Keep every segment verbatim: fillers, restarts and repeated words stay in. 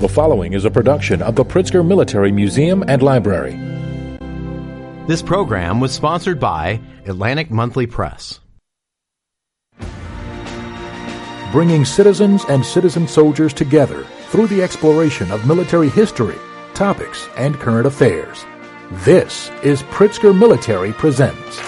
The following is a production of the Pritzker Military Museum and Library. This program was sponsored by Atlantic Monthly Press. Bringing citizens and citizen soldiers together through the exploration of military history, topics, and current affairs. This is Pritzker Military Presents.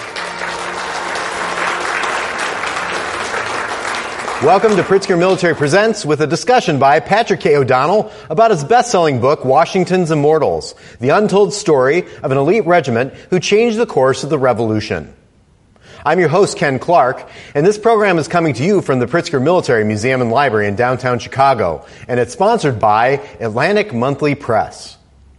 Welcome to Pritzker Military Presents with a discussion by Patrick K. O'Donnell about his best-selling book, Washington's Immortals, the untold story of an elite regiment who changed the course of the Revolution. I'm your host, Ken Clark, and this program is coming to you from the Pritzker Military Museum and Library in downtown Chicago, and it's sponsored by Atlantic Monthly Press.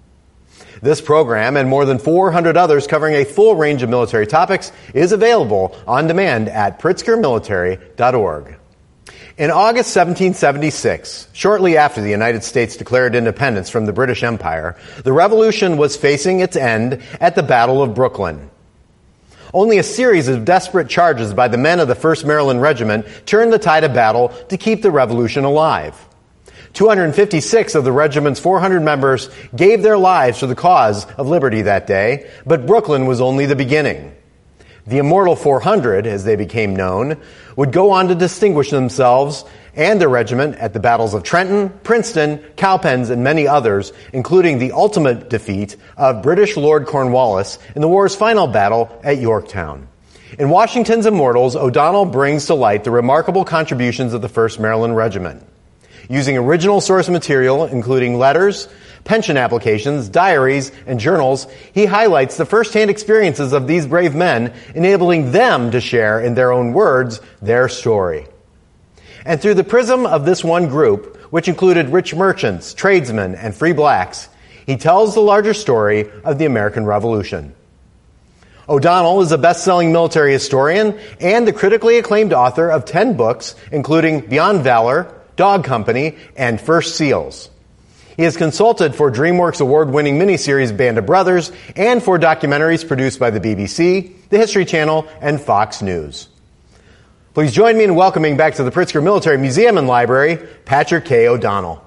This program, and more than four hundred others covering a full range of military topics, is available on demand at pritzker military dot org. In August seventeen seventy-six, shortly after the United States declared independence from the British Empire, the Revolution was facing its end at the Battle of Brooklyn. Only a series of desperate charges by the men of the first Maryland Regiment turned the tide of battle to keep the Revolution alive. two hundred fifty-six of the regiment's four hundred members gave their lives for the cause of liberty that day, but Brooklyn was only the beginning. The Immortal four hundred, as they became known, would go on to distinguish themselves and their regiment at the battles of Trenton, Princeton, Cowpens, and many others, including the ultimate defeat of British Lord Cornwallis in the war's final battle at Yorktown. In Washington's Immortals, O'Donnell brings to light the remarkable contributions of the first Maryland Regiment. Using original source material, including letters, pension applications, diaries, and journals, he highlights the first-hand experiences of these brave men, enabling them to share, in their own words, their story. And through the prism of this one group, which included rich merchants, tradesmen, and free blacks, he tells the larger story of the American Revolution. O'Donnell is a best-selling military historian and the critically acclaimed author of ten books, including Beyond Valor, Dog Company, and First Seals. He has consulted for DreamWorks award-winning miniseries Band of Brothers and for documentaries produced by the B B C, the History Channel, and Fox News. Please join me in welcoming back to the Pritzker Military Museum and Library, Patrick K. O'Donnell.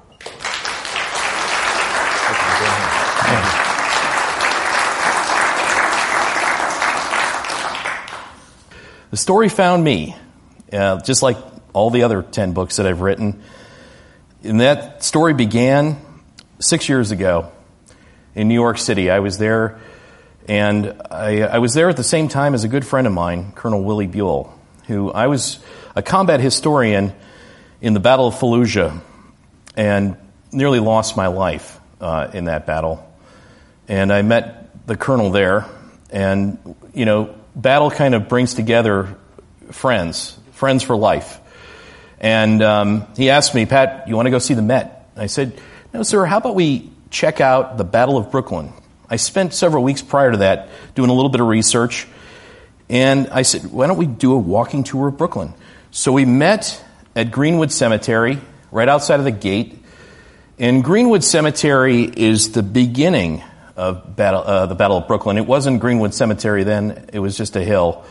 The story found me, uh, just like all the other ten books that I've written. And that story began six years ago in New York City. I was there, and I, I was there at the same time as a good friend of mine, Colonel Willie Buell, who I was a combat historian in the Battle of Fallujah and nearly lost my life uh, in that battle. And I met the colonel there, and, you know, battle kind of brings together friends, friends for life. And um, he asked me, Pat, you want to go see the Met? I said, no, sir, how about we check out the Battle of Brooklyn? I spent several weeks prior to that doing a little bit of research, and I said, why don't we do a walking tour of Brooklyn? So we met at Greenwood Cemetery, right outside of the gate. And Greenwood Cemetery is the beginning of battle, uh, the Battle of Brooklyn. It wasn't Greenwood Cemetery then, it was just a hill.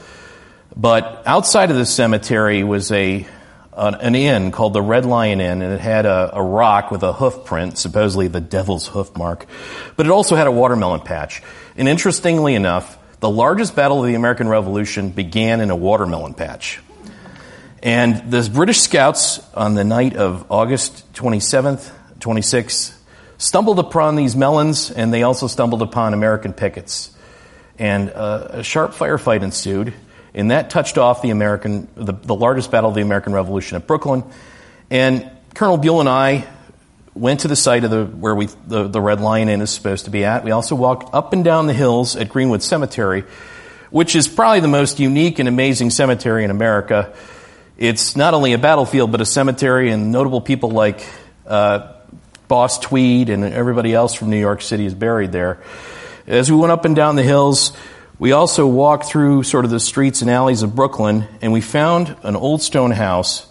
But outside of the cemetery was a an inn called the Red Lion Inn, and it had a, a rock with a hoof print, supposedly the devil's hoof mark. But it also had a watermelon patch. And interestingly enough, the largest battle of the American Revolution began in a watermelon patch. And the British scouts on the night of August twenty-seventh, twenty-sixth, stumbled upon these melons, and they also stumbled upon American pickets. And uh, a sharp firefight ensued. And that touched off the American, the, the largest battle of the American Revolution at Brooklyn. And Colonel Buell and I went to the site of the where we the, the Red Lion Inn is supposed to be at. We also walked up and down the hills at Greenwood Cemetery, which is probably the most unique and amazing cemetery in America. It's not only a battlefield, but a cemetery, and notable people like uh, Boss Tweed and everybody else from New York City is buried there. As we went up and down the hills, we also walked through sort of the streets and alleys of Brooklyn, and we found an old stone house.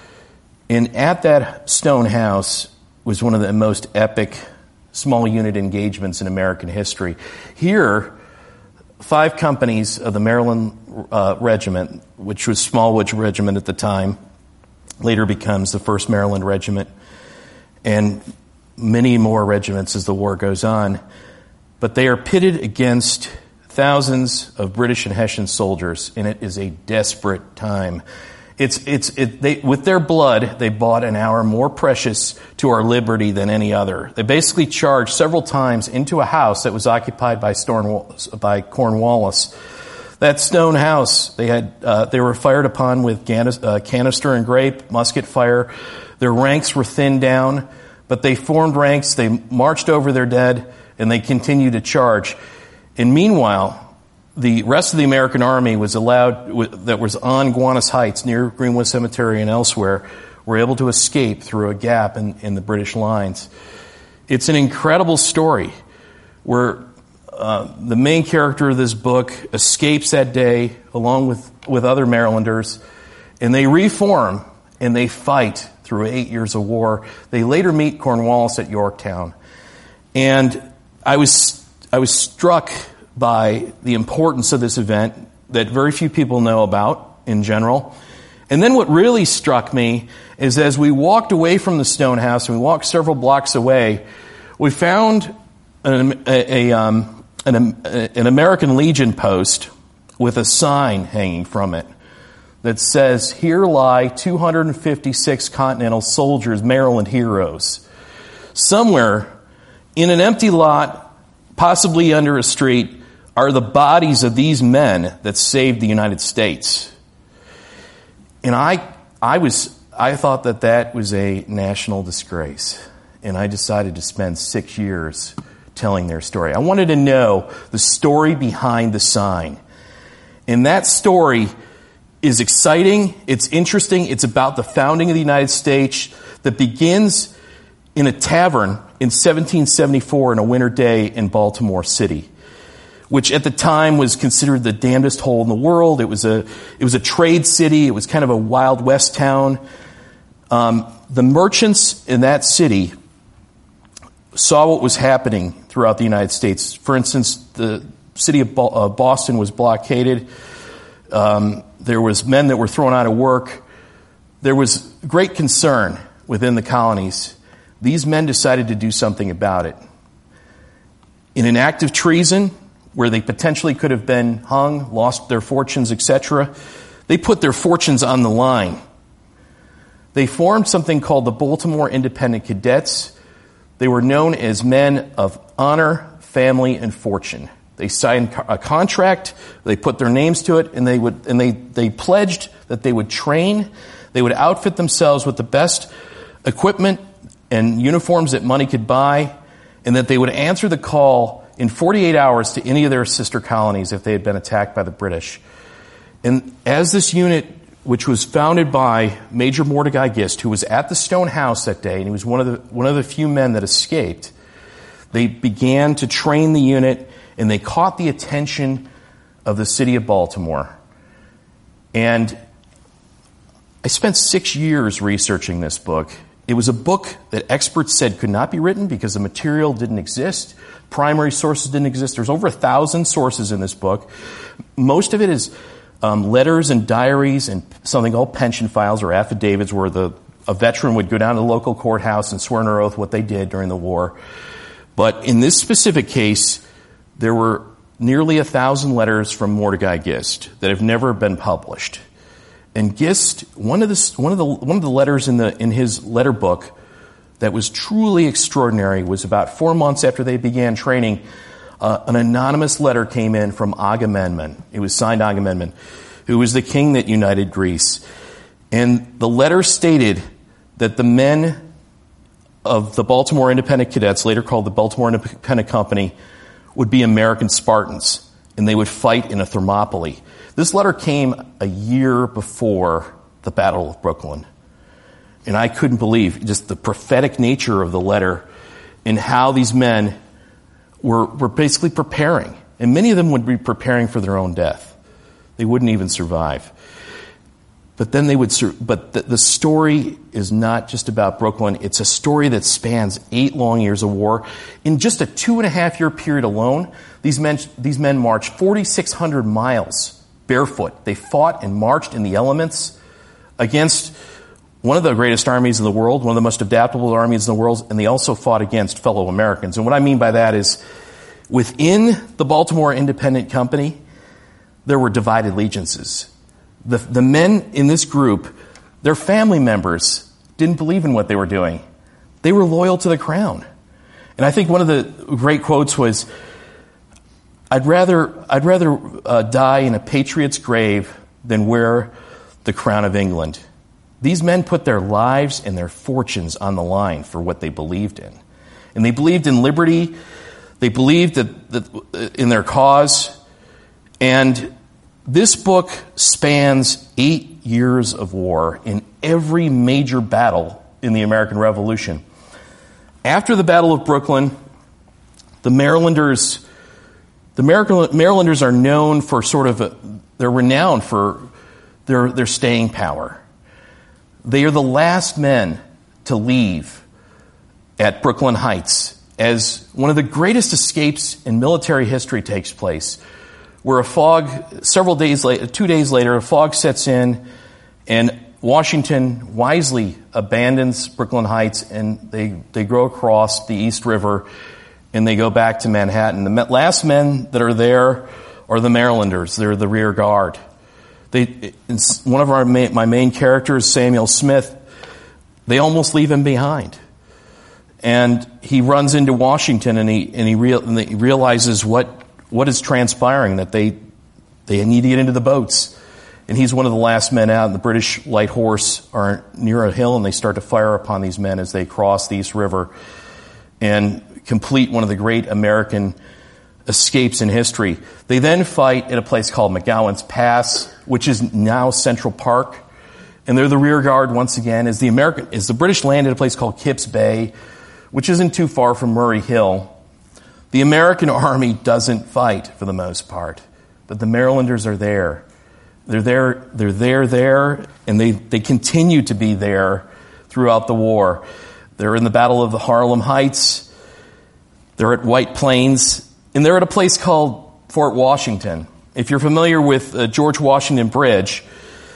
And at that stone house was one of the most epic small unit engagements in American history. Here, five companies of the Maryland uh, Regiment, which was Smallwood's Regiment at the time, later becomes the first Maryland Regiment, and many more regiments as the war goes on. But they are pitted against thousands of British and Hessian soldiers, and it is a desperate time. It's it's it. They, with their blood, they bought an hour more precious to our liberty than any other. They basically charged several times into a house that was occupied by Storm, by Cornwallis. That stone house, they had uh, they were fired upon with uh, canister and grape, musket fire. Their ranks were thinned down, but they formed ranks. They marched over their dead, and they continued to charge. And meanwhile, the rest of the American army was allowed, that was on Gowanus Heights near Greenwood Cemetery and elsewhere, were able to escape through a gap in, in the British lines. It's an incredible story where uh, the main character of this book escapes that day along with, with other Marylanders, and they reform and they fight through eight years of war. They later meet Cornwallis at Yorktown. And I was I was struck by the importance of this event that very few people know about in general. And then what really struck me is as we walked away from the stone house, and we walked several blocks away, we found an, a, a, um, an, an American Legion post with a sign hanging from it that says, "Here lie two hundred fifty-six Continental soldiers, Maryland heroes." Somewhere in an empty lot, possibly under a street, are the bodies of these men that saved the United States. And I, I was, I thought that that was a national disgrace. And I decided to spend six years telling their story. I wanted to know the story behind the sign. And that story is exciting. It's interesting. It's about the founding of the United States that begins in a tavern in seventeen seventy-four on a winter day in Baltimore City, which at the time was considered the damnedest hole in the world. It was a it was a trade city. It was kind of a Wild West town. Um, the merchants in that city saw what was happening throughout the United States. For instance, the city of Bo- uh, Boston was blockaded. Um, there was men that were thrown out of work. There was great concern within the colonies. These men decided to do something about it. In an act of treason, where they potentially could have been hung, lost their fortunes, et cetera, they put their fortunes on the line. They formed something called the Baltimore Independent Cadets. They were known as men of honor, family, and fortune. They signed a contract, they put their names to it, and they would and they, they pledged that they would train, they would outfit themselves with the best equipment and uniforms that money could buy, and that they would answer the call in forty-eight hours to any of their sister colonies if they had been attacked by the British. And as this unit, which was founded by Major Mordecai Gist, who was at the stone house that day, and he was one of the one of the few men that escaped, they began to train the unit, and they caught the attention of the city of Baltimore. And I spent six years researching this book. It was a book that experts said could not be written because the material didn't exist. Primary sources didn't exist. There's over a thousand sources in this book. Most of it is um, letters and diaries and something called pension files or affidavits where the a veteran would go down to the local courthouse and swear under oath what they did during the war. But in this specific case, there were nearly a thousand letters from Mordecai Gist that have never been published. And Gist, one of the one of the one of the letters in the in his letter book that was truly extraordinary was about four months after they began training. Uh, an anonymous letter came in from Agamemnon. It was signed Agamemnon, who was the king that united Greece. And the letter stated that the men of the Baltimore Independent Cadets, later called the Baltimore Independent Company, would be American Spartans, and they would fight in a Thermopylae. This letter came a year before the Battle of Brooklyn. And I couldn't believe just the prophetic nature of the letter and how these men were, were basically preparing. And many of them would be preparing for their own death. They wouldn't even survive. But then they would, sur- but the, the story is not just about Brooklyn. It's a story that spans eight long years of war. In just a two and a half year period alone, these men, these men marched forty-six hundred miles barefoot. They fought and marched in the elements against one of the greatest armies in the world, one of the most adaptable armies in the world, and they also fought against fellow Americans. And what I mean by that is, within the Baltimore Independent Company, there were divided allegiances. The, the men in this group, their family members didn't believe in what they were doing. They were loyal to the crown. And I think one of the great quotes was, I'd rather, I'd rather uh, die in a patriot's grave than wear the crown of England. These men put their lives and their fortunes on the line for what they believed in. And they believed in liberty. They believed that, that in their cause. And this book spans eight years of war in every major battle in the American Revolution. After the Battle of Brooklyn, the Marylanders, the Marylanders are known for sort of, a, they're renowned for their, their staying power. They are the last men to leave at Brooklyn Heights as one of the greatest escapes in military history takes place, where a fog, several days later, two days later, a fog sets in, and Washington wisely abandons Brooklyn Heights, and they, they go across the East River, and they go back to Manhattan. The last men that are there are the Marylanders. They're the rear guard. They, one of our my main characters, Samuel Smith, they almost leave him behind, and he runs into Washington, and he and he, real, and he realizes what what is transpiring, that they they need to get into the boats, and he's one of the last men out. And the British light horse are near a hill, and they start to fire upon these men as they cross the East River and complete one of the great American escapes in history. They then fight at a place called McGowan's Pass, which is now Central Park, and they're the rear guard once again. As the American, as the British land at a place called Kips Bay, which isn't too far from Murray Hill, the American army doesn't fight for the most part, but the Marylanders are there. They're there, they're there, there, and they, they continue to be there throughout the war. They're in the Battle of the Harlem Heights. They're at White Plains. And they're at a place called Fort Washington. If you're familiar with uh, George Washington Bridge,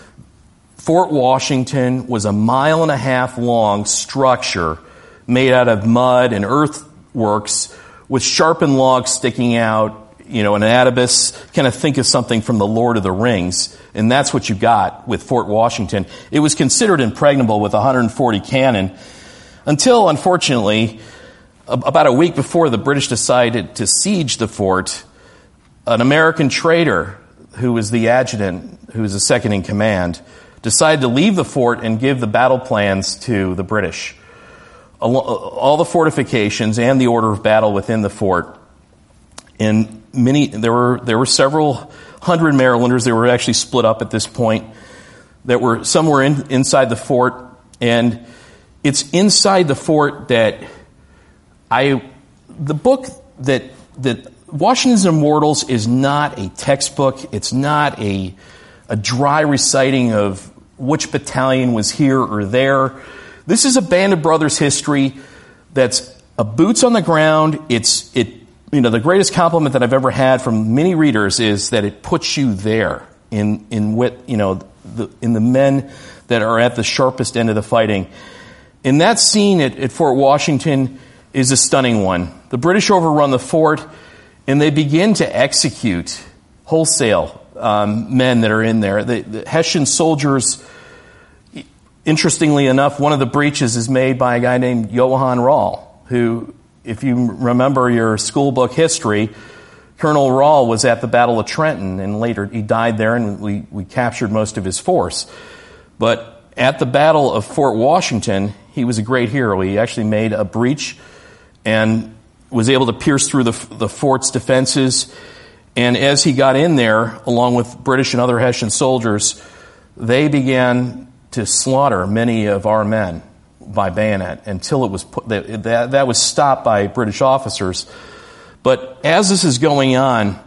Fort Washington was a mile and a half long structure made out of mud and earthworks with sharpened logs sticking out, you know, an atabus. Kind of think of something from the Lord of the Rings. And that's what you got with Fort Washington. It was considered impregnable with one hundred forty cannon until, unfortunately, about a week before the British decided to siege the fort, an American trader who was the adjutant, who was the second in command, decided to leave the fort and give the battle plans to the British. All the fortifications and the order of battle within the fort. And many, there were there were several hundred Marylanders. They were actually split up at this point. That were some were in, inside the fort, and it's inside the fort that I, the book that, that Washington's Immortals is not a textbook. It's not a, a dry reciting of which battalion was here or there. This is a Band of Brothers history that's a boots on the ground. It's, it, you know, the greatest compliment that I've ever had from many readers is that it puts you there in, in what, you know, the, in the men that are at the sharpest end of the fighting. And that scene at, at Fort Washington is a stunning one. The British overrun the fort, and they begin to execute wholesale um, men that are in there. The, the Hessian soldiers, interestingly enough, one of the breaches is made by a guy named Johann Rall, who, if you remember your school book history, Colonel Rall was at the Battle of Trenton, and later he died there, and we, we captured most of his force. But at the Battle of Fort Washington, he was a great hero. He actually made a breach and was able to pierce through the, the fort's defenses. And as he got in there, along with British and other Hessian soldiers, they began to slaughter many of our men by bayonet until it was put, that, that, that was stopped by British officers. But as this is going on,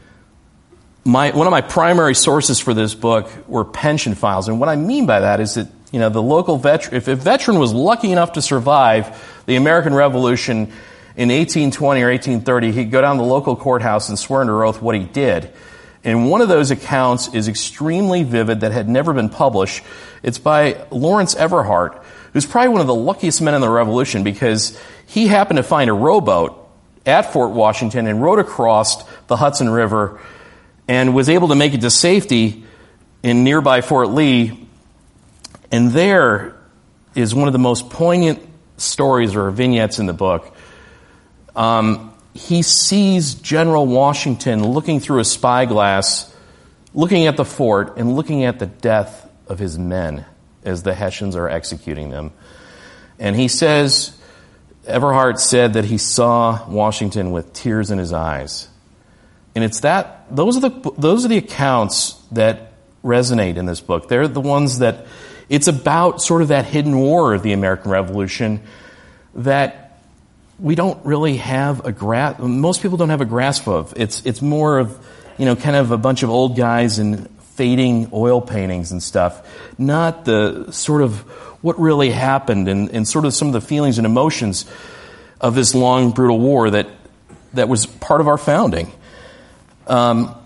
my, one of my primary sources for this book were pension files. And what I mean by that is that, you know, the local veteran, if a veteran was lucky enough to survive the American Revolution in eighteen twenty or eighteen thirty, he'd go down to the local courthouse and swear under oath what he did. And one of those accounts is extremely vivid that had never been published. It's by Lawrence Everhart, who's probably one of the luckiest men in the Revolution because he happened to find a rowboat at Fort Washington and rowed across the Hudson River and was able to make it to safety in nearby Fort Lee. And there is one of the most poignant stories or vignettes in the book. Um, he sees General Washington looking through a spyglass, looking at the fort and looking at the death of his men as the Hessians are executing them. And he says, Everhart said that he saw Washington with tears in his eyes. And it's that, those are the, those are the accounts that resonate in this book. They're the ones that, it's about sort of that hidden war of the American Revolution that we don't really have a grasp, most people don't have a grasp of. It's, it's more of, you know, kind of a bunch of old guys in fading oil paintings and stuff, not the sort of what really happened and, and sort of some of the feelings and emotions of this long, brutal war that, that was part of our founding. Um,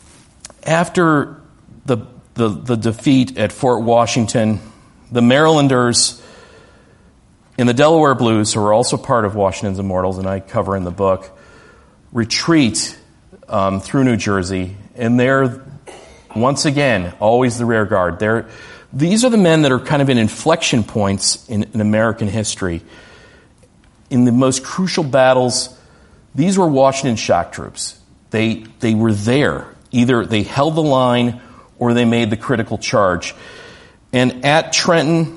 after the, the, the defeat at Fort Washington, the Marylanders and the Delaware Blues, who are also part of Washington's Immortals, and I cover in the book, retreat um, through New Jersey, and they're, once again, always the rear guard. They're, these are the men that are kind of in inflection points in, in American history. In the most crucial battles, these were Washington shock troops. They, they were there. Either they held the line or they made the critical charge. And at Trenton,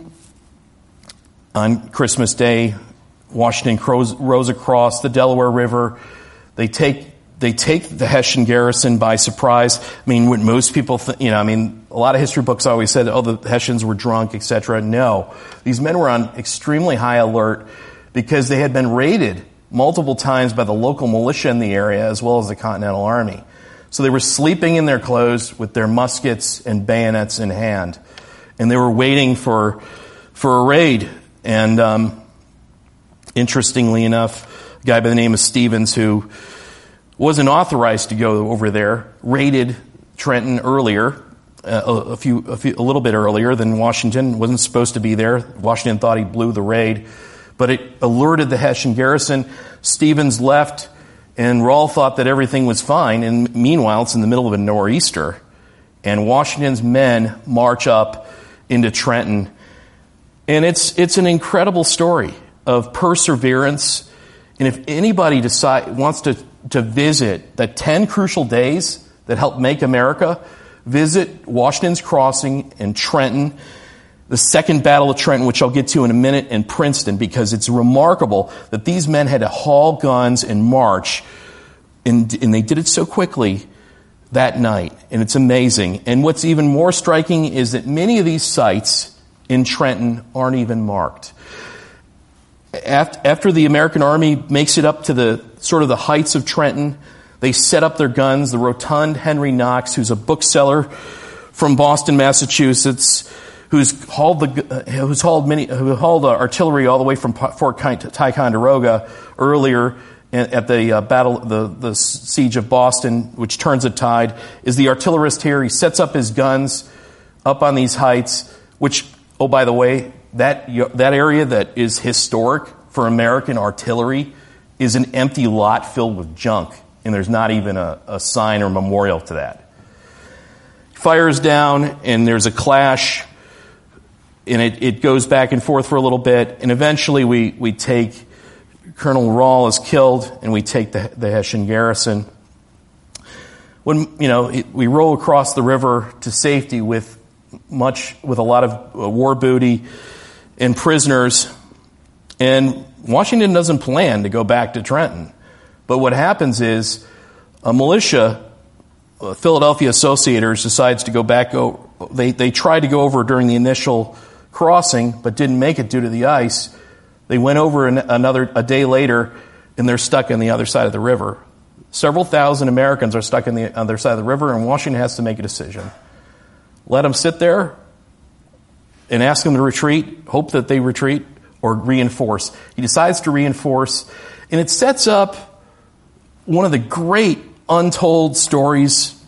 on Christmas Day, Washington rows across the Delaware River. They take they take the Hessian garrison by surprise. I mean, what most people, th- you know, I mean, a lot of history books always said, oh, the Hessians were drunk, et cetera. No, these men were on extremely high alert because they had been raided multiple times by the local militia in the area as well as the Continental Army. So they were sleeping in their clothes with their muskets and bayonets in hand, and they were waiting for for a raid. And um, interestingly enough, a guy by the name of Stevens, who wasn't authorized to go over there, raided Trenton earlier, uh, a, a few, a few, a little bit earlier than Washington. Wasn't supposed to be there. Washington thought he blew the raid, but it alerted the Hessian garrison. Stevens left, and Rahl thought that everything was fine. And meanwhile, it's in the middle of a nor'easter, and Washington's men march up into Trenton. And it's it's an incredible story of perseverance. And if anybody decide, wants to, to visit the ten crucial days that helped make America, visit Washington's Crossing in Trenton, the Second Battle of Trenton, which I'll get to in a minute, and Princeton, because it's remarkable that these men had to haul guns and march, and, and they did it so quickly that night. And it's amazing. And what's even more striking is that many of these sites in Trenton aren't even marked. After the American Army makes it up to the sort of the heights of Trenton, they set up their guns. The rotund Henry Knox, who's a bookseller from Boston, Massachusetts, who's hauled the who's hauled many who hauled artillery all the way from Fort Ticonderoga earlier at the uh, battle, the the siege of Boston, which turns the tide, is the artillerist here. He sets up his guns up on these heights, which, oh, by the way, that that area that is historic for American artillery is an empty lot filled with junk, and there's not even a, a sign or memorial to that. Fires down, and there's a clash, and it, it goes back and forth for a little bit, and eventually we, we take, Colonel Rahl is killed, and we take the, the Hessian garrison. When, you know, it, we row across the river to safety with much, with a lot of uh, war booty and prisoners, and Washington doesn't plan to go back to Trenton. But what happens is a militia, uh, Philadelphia Associators, decides to go back. Go, they they tried to go over during the initial crossing, but didn't make it due to the ice. They went over an, another a day later, and they're stuck on the other side of the river. Several thousand Americans are stuck on the other side of the river, and Washington has to make a decision. Let them sit there and ask them to retreat, hope that they retreat, or reinforce. He decides to reinforce, and it sets up one of the great untold stories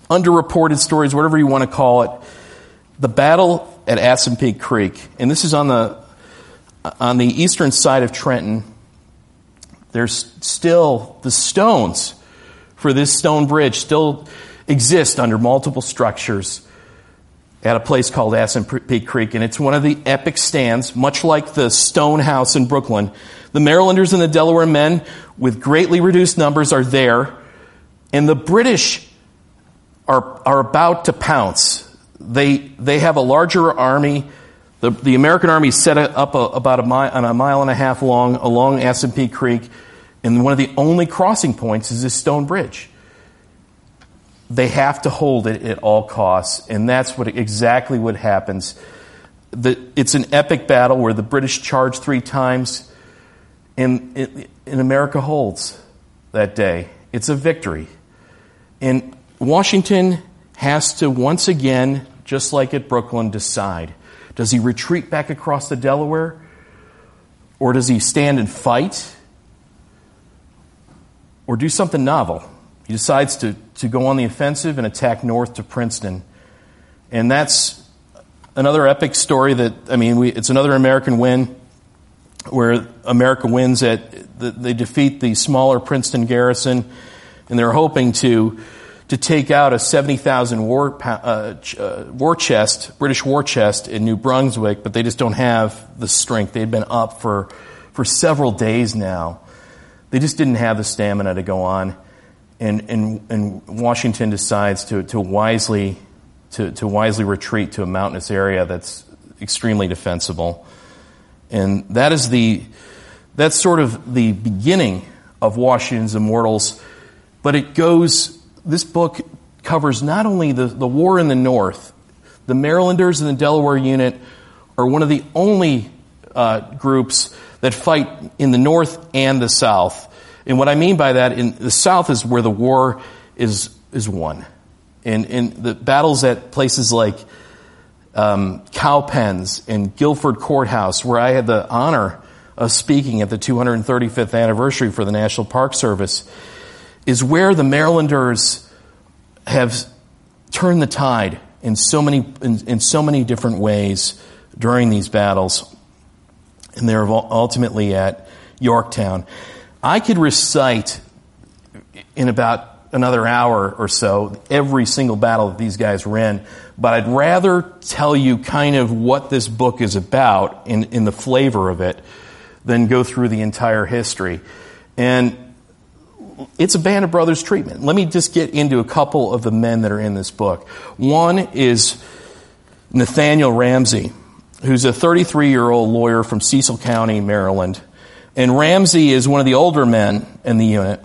underreported stories, whatever you want to call it, the battle at Assunpink Creek, and this is on the on the eastern side of Trenton. There's still the stones for this stone bridge still exist under multiple structures at a place called Assunpink Creek, and it's one of the epic stands, much like the Stone House in Brooklyn. The Marylanders and the Delaware men, with greatly reduced numbers, are there, and the British are are about to pounce. They they have a larger army. The the American army is set up a, about a mile on a mile and a half long along Assunpink Creek, and one of the only crossing points is this stone bridge. They have to hold it at all costs, and that's what exactly what happens. The, it's an epic battle where the British charge three times, and, it, and America holds that day. It's a victory. And Washington has to once again, just like at Brooklyn, decide. Does he retreat back across the Delaware? Or does he stand and fight? Or do something novel? He decides to, to go on the offensive and attack north to Princeton. And that's another epic story that, I mean, we, it's another American win where America wins at, the, they defeat the smaller Princeton garrison, and they're hoping to to take out a seventy thousand war, uh, uh, war chest, British war chest in New Brunswick, but they just don't have the strength. They'd been up for, for several days now. They just didn't have the stamina to go on. And, and, and Washington decides to, to wisely to, to wisely retreat to a mountainous area that's extremely defensible. And that is the that's sort of the beginning of Washington's Immortals. But it goes this book covers not only the, the war in the North. The Marylanders and the Delaware Unit are one of the only uh, groups that fight in the North and the South. And what I mean by that, in the South is where the war is is won. And in the battles at places like um, Cowpens and Guilford Courthouse, where I had the honor of speaking at the two hundred thirty-fifth anniversary for the National Park Service, is where the Marylanders have turned the tide in so many in, in so many different ways during these battles. And they're ultimately at Yorktown. I could recite in about another hour or so every single battle that these guys were in, but I'd rather tell you kind of what this book is about in, in the flavor of it than go through the entire history. And it's a Band of Brothers treatment. Let me just get into a couple of the men that are in this book. One is Nathaniel Ramsey, who's a thirty-three-year-old lawyer from Cecil County, Maryland. And Ramsey is one of the older men in the unit.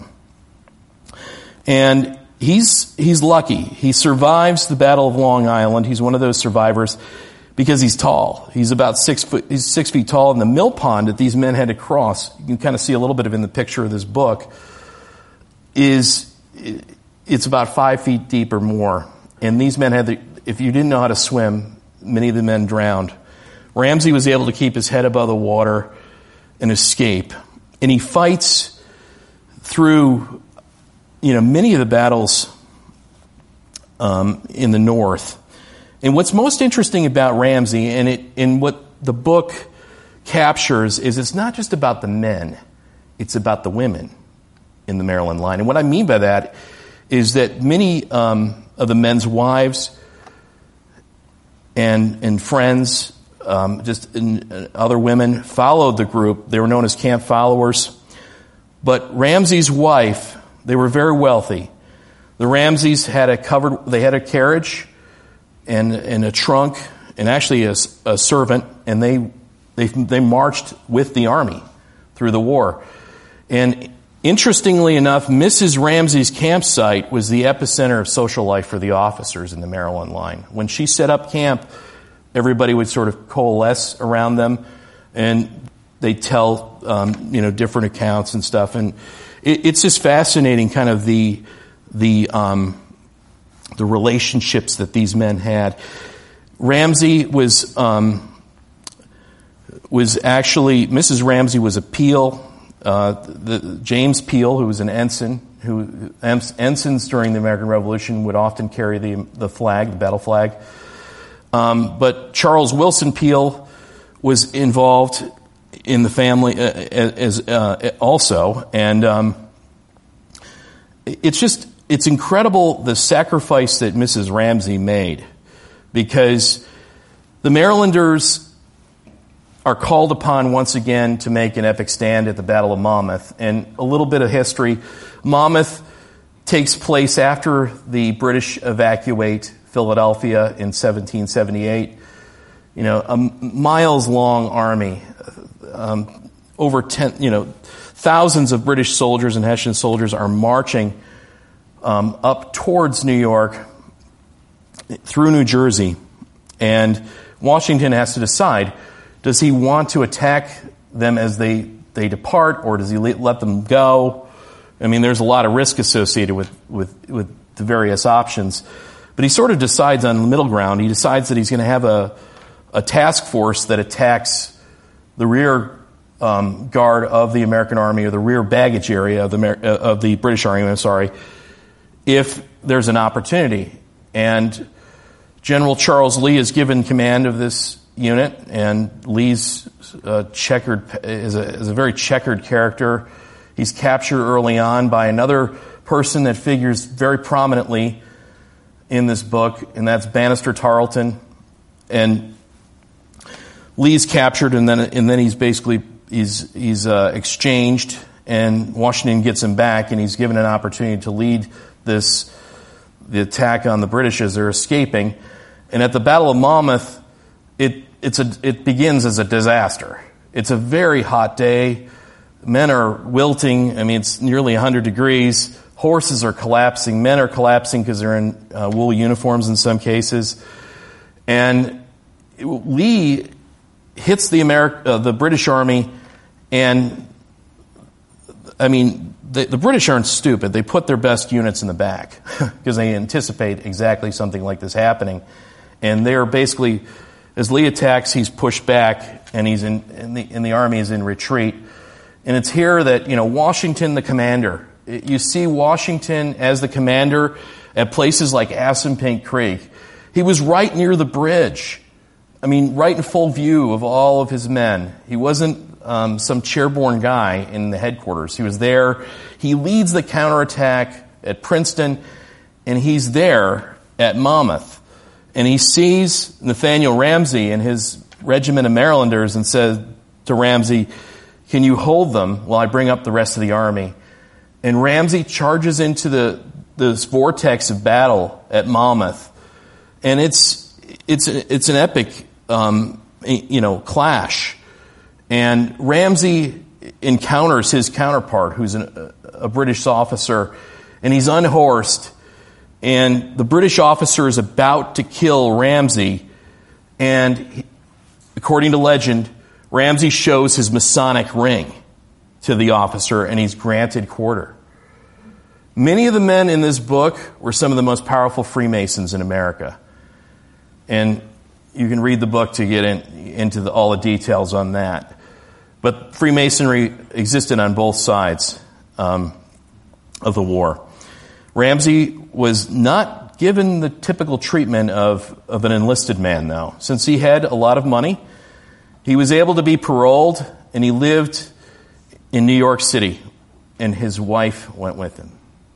And he's he's lucky. He survives the Battle of Long Island. He's one of those survivors because he's tall. He's about six foot. He's six feet tall. And the mill pond that these men had to cross, you can kind of see a little bit of it in the picture of this book, is it's about five feet deep or more. And these men had, the, if you didn't know how to swim, many of the men drowned. Ramsey was able to keep his head above the water and escape. And he fights through, you know, many of the battles um, in the North. And what's most interesting about Ramsey, and it, and what the book captures, is it's not just about the men, it's about the women in the Maryland line. And what I mean by that is that many um, of the men's wives and and friends, um, just in, uh, other women, followed the group. They were known as camp followers. But Ramsey's wife, they were very wealthy. The Ramseys had a covered, they had a carriage and and a trunk and actually a, a servant, and they they they marched with the army through the war. And interestingly enough, Missus Ramsey's campsite was the epicenter of social life for the officers in the Maryland line. When she set up camp, everybody would sort of coalesce around them, and they'd tell um, you know different accounts and stuff. And it, it's just fascinating, kind of the the um, the relationships that these men had. Ramsey was um, was actually Missus Ramsey was a Peel. Uh, the, James Peel, who was an ensign who ensigns during the American Revolution would often carry the the flag, the battle flag. Um, but Charles Willson Peale was involved in the family uh, as uh, also, and um, it's just it's incredible the sacrifice that Missus Ramsey made, because the Marylanders are called upon once again to make an epic stand at the Battle of Monmouth. And a little bit of history. Monmouth takes place after the British evacuate Philadelphia in seventeen seventy-eight. You know, a miles-long army, um, over ten, you know, thousands of British soldiers and Hessian soldiers are marching um, up towards New York through New Jersey. And Washington has to decide, does he want to attack them as they, they depart, or does he let them go? I mean, there's a lot of risk associated with, with, with the various options. But he sort of decides on the middle ground. He decides that he's going to have a, a task force that attacks the rear um, guard of the American Army, or the rear baggage area of the, Amer- of the British Army, I'm sorry, if there's an opportunity. And General Charles Lee is given command of this unit, and Lee's uh, checkered is a, is a very checkered character. He's captured early on by another person that figures very prominently in this book, and that's Bannister Tarleton. And Lee's captured, and then and then he's basically he's he's uh, exchanged, and Washington gets him back, and he's given an opportunity to lead this the attack on the British as they're escaping. And at the Battle of Monmouth, It it's a it begins as a disaster. It's a very hot day. Men are wilting. I mean, it's nearly one hundred degrees. Horses are collapsing. Men are collapsing because they're in uh, wool uniforms in some cases. And Lee hits the Ameri- uh, the British Army, and I mean, the, the British aren't stupid. They put their best units in the back because they anticipate exactly something like this happening, and they're basically. As Lee attacks, he's pushed back, and he's in, in the and the army is in retreat. And it's here that, you know, Washington, the commander, you see Washington as the commander at places like Assunpink Creek. He was right near the bridge. I mean, right in full view of all of his men. He wasn't um, some chairborne guy in the headquarters. He was there. He leads the counterattack at Princeton, and he's there at Monmouth. And he sees Nathaniel Ramsey and his regiment of Marylanders and says to Ramsey, "Can you hold them while I bring up the rest of the army?" And Ramsey charges into the this vortex of battle at Monmouth, and it's it's it's an epic um, you know clash. And Ramsey encounters his counterpart, who's an, a British officer, and he's unhorsed. And the British officer is about to kill Ramsey, and he, according to legend, Ramsey shows his Masonic ring to the officer, and he's granted quarter. Many of the men in this book were some of the most powerful Freemasons in America. And you can read the book to get in, into the, all the details on that. But Freemasonry existed on both sides um, of the war. Ramsey was not given the typical treatment of, of an enlisted man, though. Since he had a lot of money, he was able to be paroled, and he lived in New York City, and his wife went with him.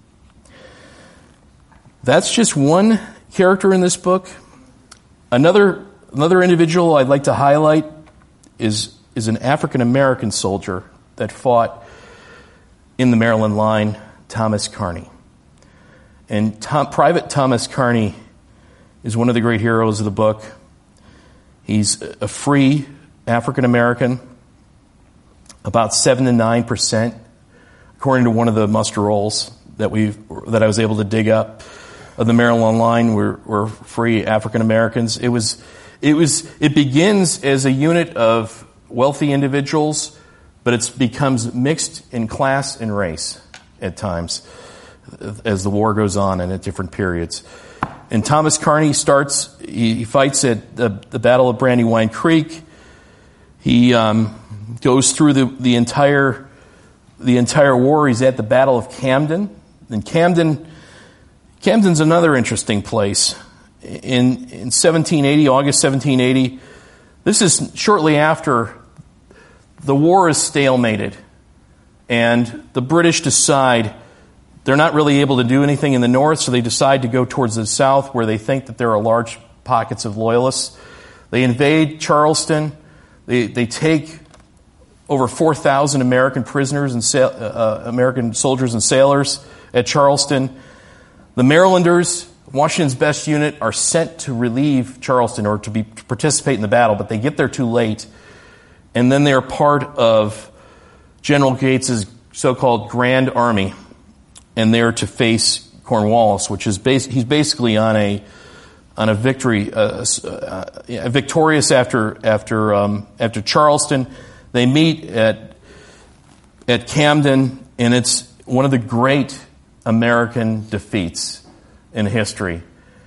That's just one character in this book. Another another individual I'd like to highlight is, is an African-American soldier that fought in the Maryland line, Thomas Kearny. And Tom, Private Thomas Kearny is one of the great heroes of the book. He's a free African-American, about seven to nine percent, according to one of the muster rolls that we that I was able to dig up of the Maryland line were, were free African-Americans. It was, it was, it begins as a unit of wealthy individuals, but it becomes mixed in class and race at times as the war goes on and at different periods. And Thomas Kearny starts, he fights at the, the Battle of Brandywine Creek. He um, goes through the, the entire the entire war. He's at the Battle of Camden And Camden, Camden's another interesting place. In, in seventeen eighty, August seventeen eighty, this is shortly after the war is stalemated, and the British decide they're not really able to do anything in the north, so they decide to go towards the south where they think that there are large pockets of loyalists. They invade Charleston. They, they take over four thousand American prisoners and sa- uh, American soldiers and sailors at Charleston. The Marylanders, Washington's best unit, are sent to relieve Charleston or to, be, to participate in the battle, but they get there too late. And then they're part of General Gates's so-called Grand Army, and they're to face Cornwallis, which is bas- he's basically on a on a victory, uh, uh, yeah, victorious after after um, after Charleston. They meet at at Camden, and it's one of the great American defeats in history.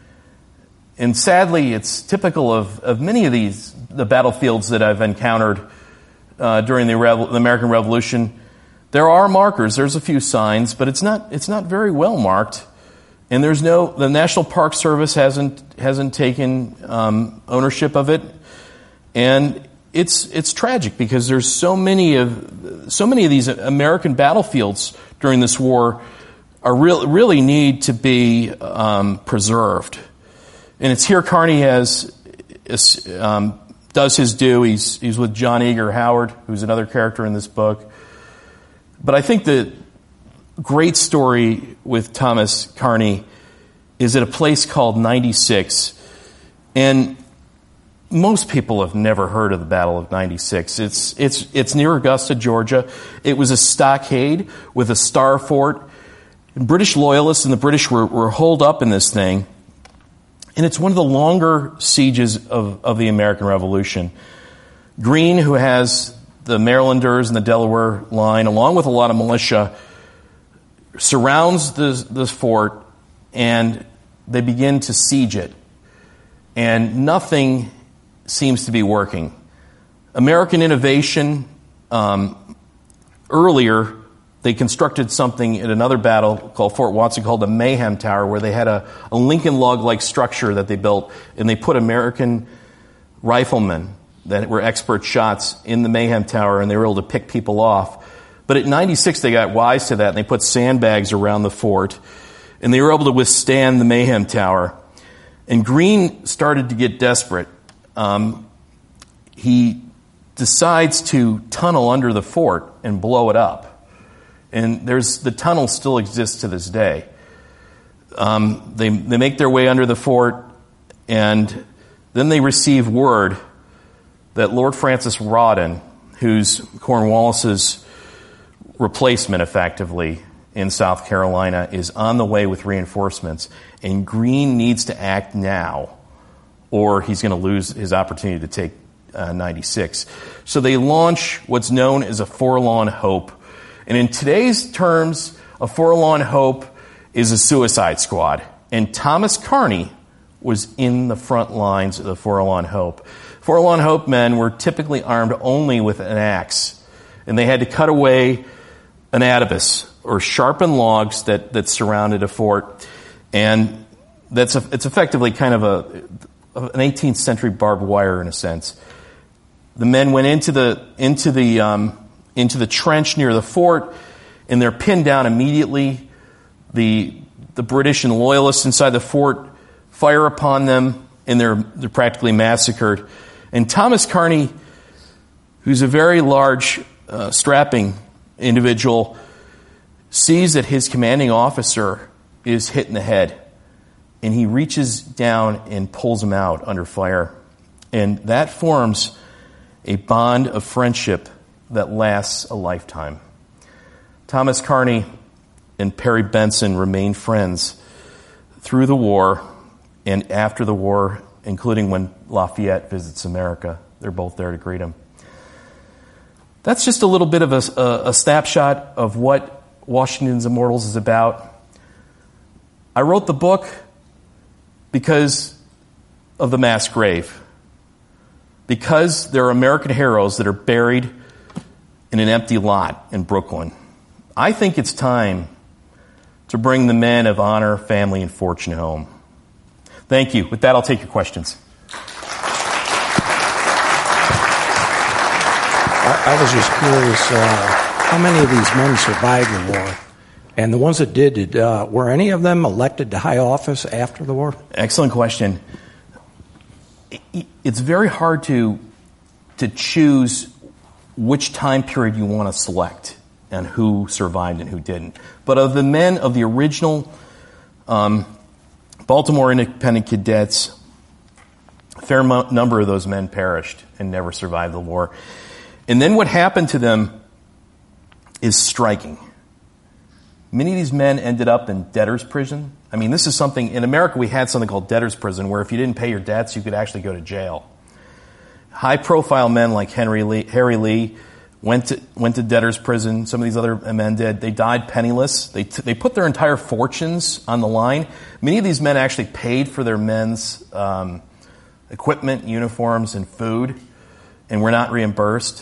And sadly, it's typical of, of many of these the battlefields that I've encountered uh, during the, Revo- the American Revolution. There are markers, there's a few signs, but it's not it's not very well marked. And there's no the National Park Service hasn't hasn't taken um, ownership of it, and it's it's tragic because there's so many of so many of these American battlefields during this war are real, really need to be um, preserved. And it's here Kearney has um, does his due. He's he's with John Eager Howard, who's another character in this book. But I think the great story with Thomas Kearney is at a place called ninety-six, and most people have never heard of the Battle of ninety-six. It's it's it's near Augusta, Georgia. It was a stockade with a star fort. And British loyalists and the British were, were holed up in this thing, and it's one of the longer sieges of, of the American Revolution. Greene, who has the Marylanders and the Delaware line, along with a lot of militia, surrounds this, this fort, and they begin to siege it. And nothing seems to be working. American innovation, um, earlier, they constructed something at another battle called Fort Watson called the Mayhem Tower, where they had a, a Lincoln log-like structure that they built, and they put American riflemen that were expert shots in the Mayhem Tower, and they were able to pick people off. But at ninety-six, they got wise to that, and they put sandbags around the fort, and they were able to withstand the Mayhem Tower. And Greene started to get desperate. Um, he decides to tunnel under the fort and blow it up. And there's the tunnel still exists to this day. Um, they they make their way under the fort, and then they receive word that Lord Francis Rawdon, who's Cornwallis's replacement effectively in South Carolina, is on the way with reinforcements, and Greene needs to act now, or he's going to lose his opportunity to take uh, ninety-six. So they launch what's known as a forlorn hope. And in today's terms, a forlorn hope is a suicide squad. And Thomas Kearney was in the front lines of the forlorn hope. Forlorn hope men were typically armed only with an axe, and they had to cut away an adibus, or sharpen logs that, that surrounded a fort. And that's a, it's effectively kind of a an eighteenth century barbed wire in a sense. The men went into the into the um, into the trench near the fort, and they're pinned down immediately. The the British and loyalists inside the fort fire upon them, and they're they're practically massacred. And Thomas Kearney, who's a very large, uh, strapping individual, sees that his commanding officer is hit in the head, and he reaches down and pulls him out under fire. And that forms a bond of friendship that lasts a lifetime. Thomas Kearney and Perry Benson remain friends through the war and after the war, including when Lafayette visits America. They're both there to greet him. That's just a little bit of a, a, a snapshot of what Washington's Immortals is about. I wrote the book because of the mass grave. Because there are American heroes that are buried in an empty lot in Brooklyn. I think it's time to bring the men of honor, family, and fortune home. Thank you. With that, I'll take your questions. I, I was just curious, uh, how many of these men survived the war? And the ones that did, did uh, were any of them elected to high office after the war? Excellent question. It's very hard to to choose which time period you want to select and who survived and who didn't. But of the men of the original um, Baltimore Independent Cadets, a fair mo- number of those men perished and never survived the war. And then what happened to them is striking. Many of these men ended up in debtor's prison. I mean, this is something, in America we had something called debtor's prison, where if you didn't pay your debts, you could actually go to jail. High-profile men like Henry Lee, Harry Lee went to went to debtor's prison. Some of these other men did. They died penniless. They t- they put their entire fortunes on the line. Many of these men actually paid for their men's um, equipment, uniforms, and food, and were not reimbursed.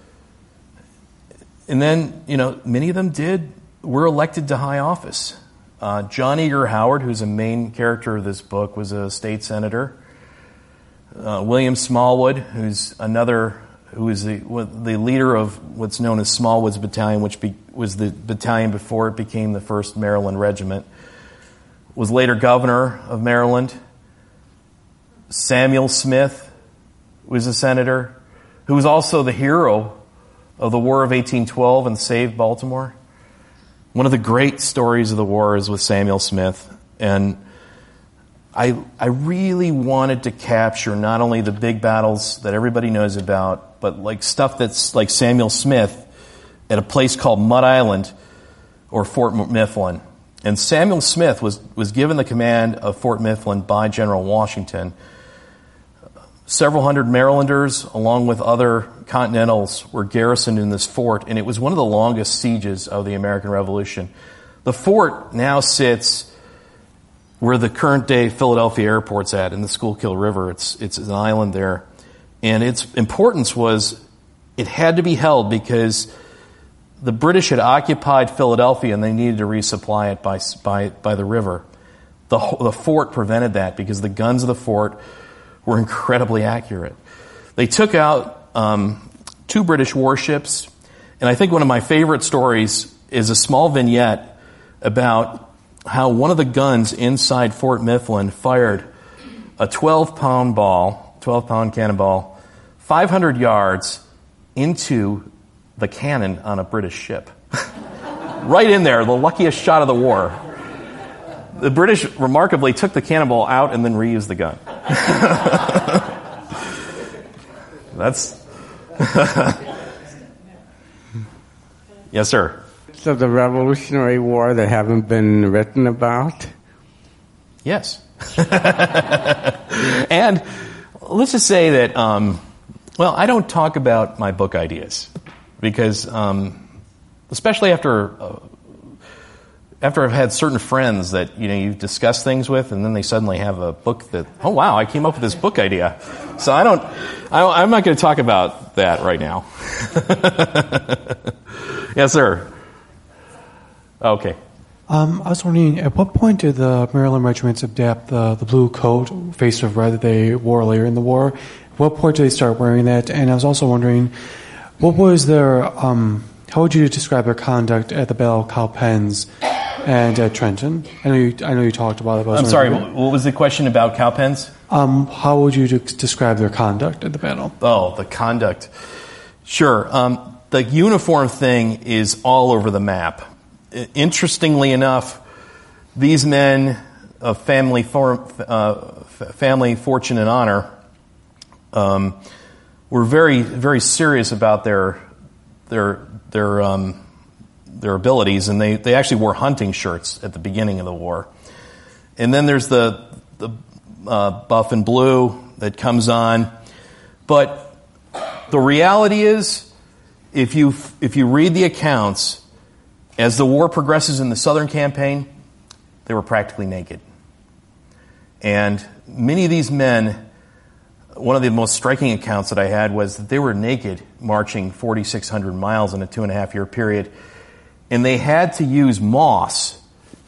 And then, you know, many of them did were elected to high office. Uh, John Eager Howard, who's a main character of this book, was a state senator. Uh, William Smallwood, who's another, who is the, the leader of what's known as Smallwood's Battalion, which be, was the battalion before it became the first Maryland Regiment, was later governor of Maryland. Samuel Smith was a senator, who was also the hero of the War of eighteen twelve and saved Baltimore. One of the great stories of the war is with Samuel Smith, and I I really wanted to capture not only the big battles that everybody knows about, but like stuff that's like Samuel Smith at a place called Mud Island or Fort Mifflin. And Samuel Smith was, was given the command of Fort Mifflin by General Washington. Several hundred Marylanders, along with other Continentals, were garrisoned in this fort, and it was one of the longest sieges of the American Revolution. The fort now sits where the current-day Philadelphia airport's at, in the Schuylkill River. It's it's an island there. And its importance was it had to be held because the British had occupied Philadelphia and they needed to resupply it by by, by the river. The, the fort prevented that because the guns of the fort were incredibly accurate. They took out um, two British warships, and I think one of my favorite stories is a small vignette about how one of the guns inside Fort Mifflin fired a twelve-pound ball, twelve-pound cannonball, five hundred yards into the cannon on a British ship. Right in there, the luckiest shot of the war. The British remarkably took the cannonball out and then reused the gun. That's... Yes, sir. So the Revolutionary War that haven't been written about? Yes. And let's just say that, um, well, I don't talk about my book ideas because, um, especially after uh, after I've had certain friends that, you know, you discuss things with, and then they suddenly have a book that, oh wow, I came up with this book idea. So I don't, I, I'm not going to talk about that right now. Yes, sir. Okay. Um, I was wondering, at what point did the Maryland regiments adapt the, the blue coat, face of red, that they wore later in the war? At what point did they start wearing that? And I was also wondering, what was their, um, how would you describe their conduct at the Battle of Cowpens and at Trenton? I know you, I know you talked about it. But I'm sorry, what was the question about Cowpens? Um, how would you de- describe their conduct at the battle? Oh, the conduct. Sure. Um, the uniform thing is all over the map. Interestingly enough, these men of family, for, uh, family, fortune, and honor um, were very, very serious about their their their um, their abilities, and they, they actually wore hunting shirts at the beginning of the war. And then there's the the uh, buff and blue that comes on, but the reality is, if you if you read the accounts. As the war progresses in the Southern campaign, they were practically naked. And many of these men, one of the most striking accounts that I had was that they were naked marching forty-six hundred miles in a two and a half year period. And they had to use moss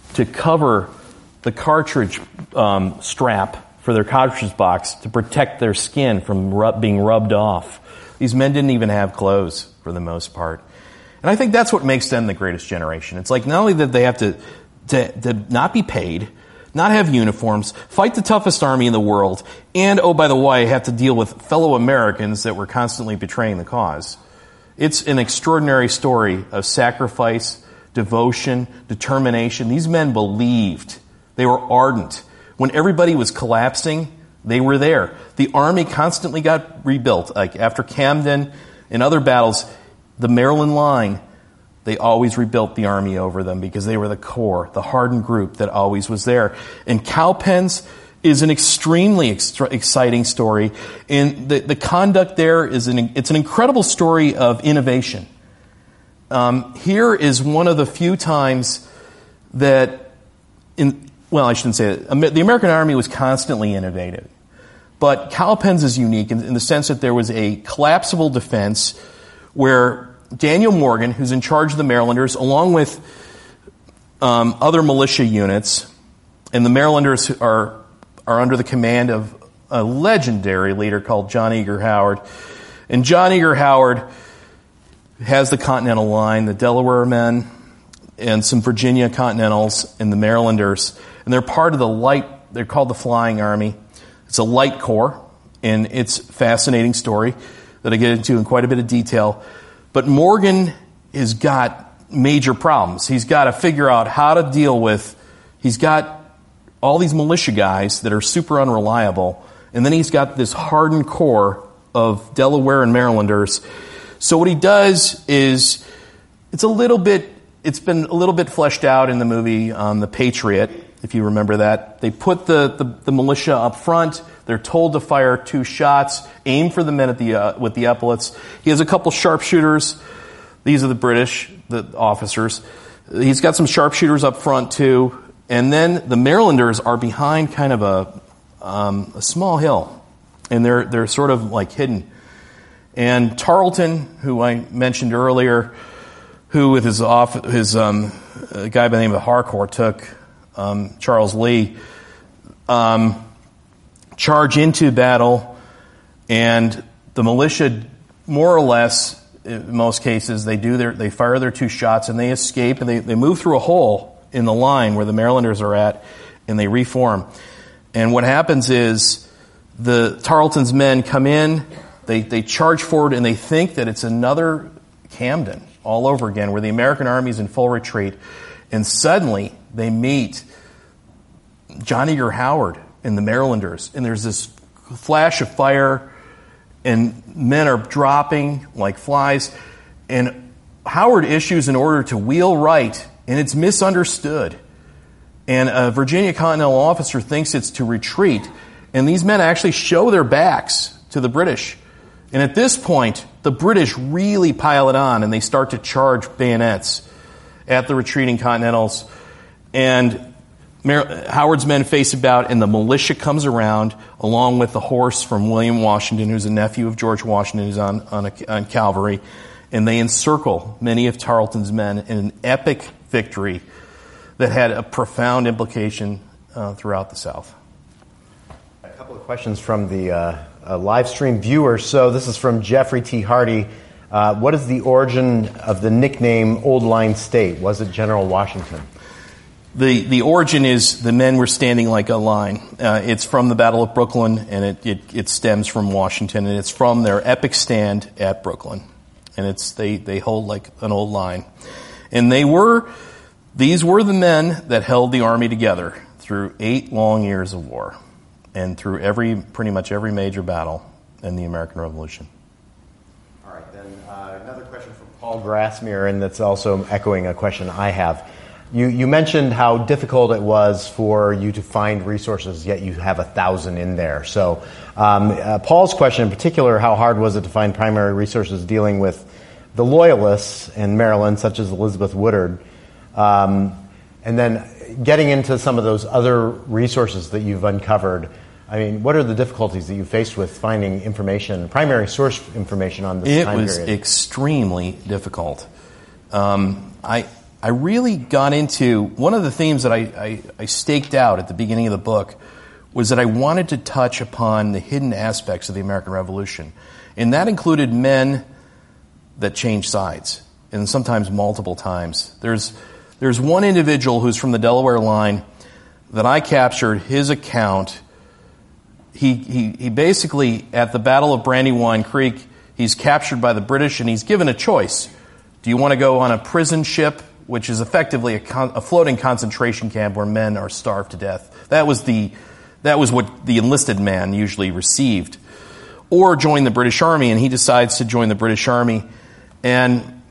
to cover the cartridge um, strap for their cartridge box to protect their skin from rub- being rubbed off. These men didn't even have clothes for the most part. And I think that's what makes them the greatest generation. It's like not only that they have to, to, to not be paid, not have uniforms, fight the toughest army in the world, and, oh, by the way, have to deal with fellow Americans that were constantly betraying the cause. It's an extraordinary story of sacrifice, devotion, determination. These men believed. They were ardent. When everybody was collapsing, they were there. The army constantly got rebuilt. Like after Camden and other battles, the Maryland line, they always rebuilt the army over them because they were the core, the hardened group that always was there. And Cowpens is an extremely extra- exciting story. And the, the conduct there is an, it's an incredible story of innovation. Um, here is one of the few times that, in well, I shouldn't say that. The American Army was constantly innovative. But Cowpens is unique in, in the sense that there was a collapsible defense where Daniel Morgan, who's in charge of the Marylanders, along with um, other militia units, and the Marylanders are are under the command of a legendary leader called John Eager Howard. And John Eager Howard has the Continental Line, the Delaware men, and some Virginia Continentals, and the Marylanders. And they're part of the light, they're called the Flying Army. It's a light corps, and it's a fascinating story that I get into in quite a bit of detail. But Morgan has got major problems. He's got to figure out how to deal with, he's got all these militia guys that are super unreliable, and then he's got this hardened core of Delaware and Marylanders. So what he does is, it's a little bit, it's been a little bit fleshed out in the movie um, The Patriot, if you remember that. They put the, the, the militia up front. They're told to fire two shots, aim for the men at the uh, with the epaulets. He has a couple sharpshooters. These are the British, the officers. He's got some sharpshooters up front too. And then the Marylanders are behind kind of a um, a small hill, and they're they're sort of like hidden. And Tarleton, who I mentioned earlier, who with his off his um, a guy by the name of Harcourt took um, Charles Lee, um, charge into battle, and the militia, more or less, in most cases, they do their they fire their two shots and they escape, and they, they move through a hole in the line where the Marylanders are at, and they reform. And what happens is the Tarleton's men come in, they they charge forward, and they think that it's another Camden all over again, where the American army's in full retreat. And suddenly they meet John Eager Howard and the Marylanders, and there's this flash of fire, and men are dropping like flies, and Howard issues an order to wheel right, and it's misunderstood. And a Virginia Continental officer thinks it's to retreat, and these men actually show their backs to the British. And at this point, the British really pile it on, and they start to charge bayonets at the retreating Continentals. And Mar- Howard's men face about, and the militia comes around, along with the horse from William Washington, who's a nephew of George Washington, who's on, on, a, on cavalry. And they encircle many of Tarleton's men in an epic victory that had a profound implication uh, throughout the South. A couple of questions from the uh, uh, live stream viewers. So this is from Jeffrey T. Hardy. Uh, what is the origin of the nickname Old Line State? Was it General Washington? The the origin is the men were standing like a line. Uh, it's from the Battle of Brooklyn, and it, it, it stems from Washington, and it's from their epic stand at Brooklyn. And it's they, they hold like an old line. And they were, these were the men that held the army together through eight long years of war and through every, pretty much every major battle in the American Revolution. All right, then uh, another question from Paul Grassmere, and that's also echoing a question I have. You, you mentioned how difficult it was for you to find resources, yet you have a thousand in there. So um, uh, Paul's question in particular, how hard was it to find primary resources dealing with the Loyalists in Maryland, such as Elizabeth Woodard, um, and then getting into some of those other resources that you've uncovered. I mean, what are the difficulties that you faced with finding information, primary source information on this it time period? It was extremely difficult. Um, I... I really got into, one of the themes that I, I, I staked out at the beginning of the book was that I wanted to touch upon the hidden aspects of the American Revolution. And that included men that changed sides, and sometimes multiple times. There's there's one individual who's from the Delaware line that I captured his account. He, he, he basically, at the Battle of Brandywine Creek, he's captured by the British and he's given a choice. Do you want to go on a prison ship, which is effectively a, con- a floating concentration camp where men are starved to death? That was the that was what the enlisted man usually received. Or join the British Army, and he decides to join the British Army. And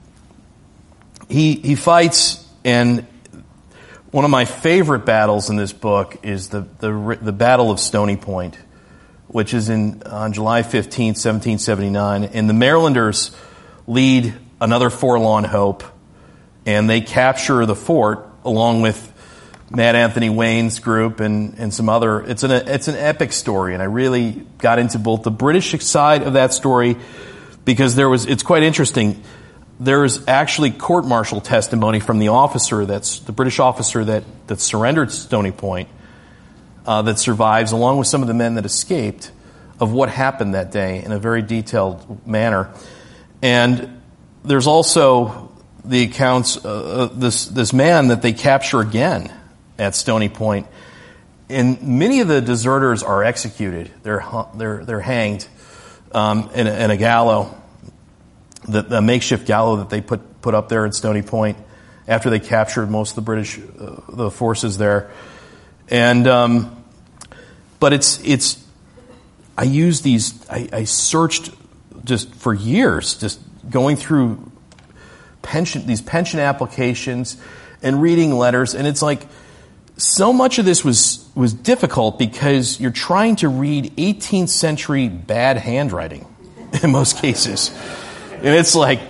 he he fights, and one of my favorite battles in this book is the the, the Battle of Stony Point, which is in on July fifteenth, seventeen seventy-nine. And the Marylanders lead another forlorn hope, and they capture the fort along with Mad Anthony Wayne's group and, and some other. It's an it's an epic story, and I really got into both the British side of that story because there was. It's quite interesting. There is actually court-martial testimony from the officer that's the British officer that that surrendered Stony Point uh, that survives, along with some of the men that escaped, of what happened that day in a very detailed manner. And there's also the accounts uh, this this man that they capture again at Stony Point, and many of the deserters are executed. They're they're they're hanged um, in, a, in a gallows, the, the makeshift gallows that they put put up there at Stony Point after they captured most of the British uh, the forces there. And um, but it's it's I used these I, I searched just for years, just going through pension these pension applications and reading letters, and it's like. So much of this was, was difficult because you're trying to read eighteenth century bad handwriting in most cases. And it's like,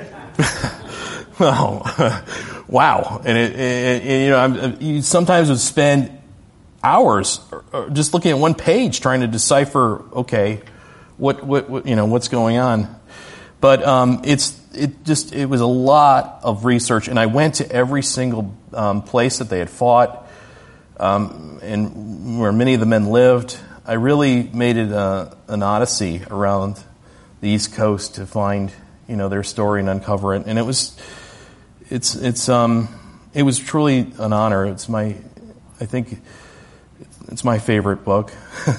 oh, wow. And, it, it, it, you know, I'm, you sometimes would spend hours just looking at one page trying to decipher, okay, what, what, what you know, what's going on. But um, it's it just it was a lot of research, and I went to every single um, place that they had fought. Um, and where many of the men lived. I really made it a, an odyssey around the East Coast to find, you know, their story and uncover it. And it was, it's, it's, um, it was truly an honor. It's my, I think, it's my favorite book.